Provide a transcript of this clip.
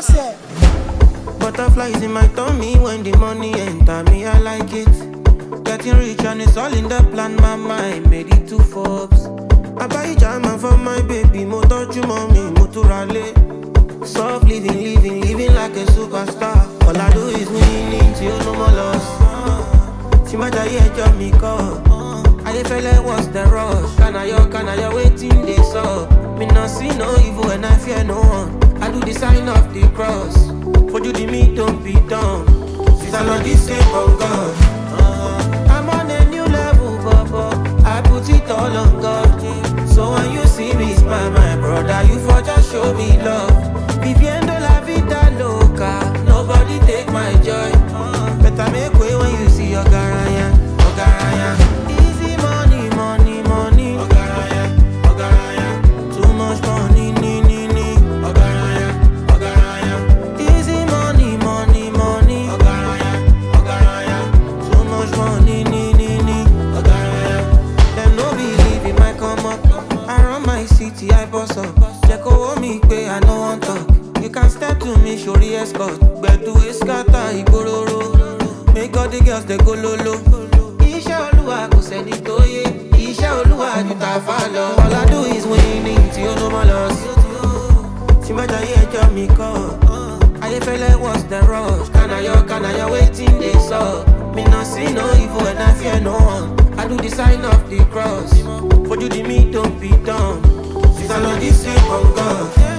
Butterflies in my tummy when the money enter me, I like it. Getting rich and it's all in the plan, my mind made it to Forbes. I buy jama for my baby, mo touch mommy, mo to rally. Soft living, living like a superstar. All I do is winning till no more loss. See my diet, job me call. I feel like what's the rush? Can I waiting this up? Me not see no evil and I fear no one. I do the sign of the cross. For you the me don't be dumb. Since I'm not this same on God. I'm on a new level, Baba. I put it all on God. So when you see me smile, my brother, you for just show me love. Viviendo la vida loca. Nobody take my joy. Better make way when you see your garaya, Ogaraya. Easy money, money, money. Ogaraya, Ogaraya. Too much money, Ogaraya, Ogaraya. Easy money, money, money. Ogaraya, Ogaraya. Too much money, Ogaraya. Them no believe in my come up. I run my city, I boss up. Check over me, pay, I no want talk. You can step to me, show the escort. But to a scatter, Igororo. Make all the girls, they go lolo. Isha Oluwa, kò sẹ́ni tó yé. Isha Oluwa, you ta follow. All I do is winning till no more loss. See my diet, job me call. I feel like what's the rush? Can I waiting this up? Me not see no evil and I fear no one. I do the sign of the cross. For you the me don't be dumb. Since I know this same on God.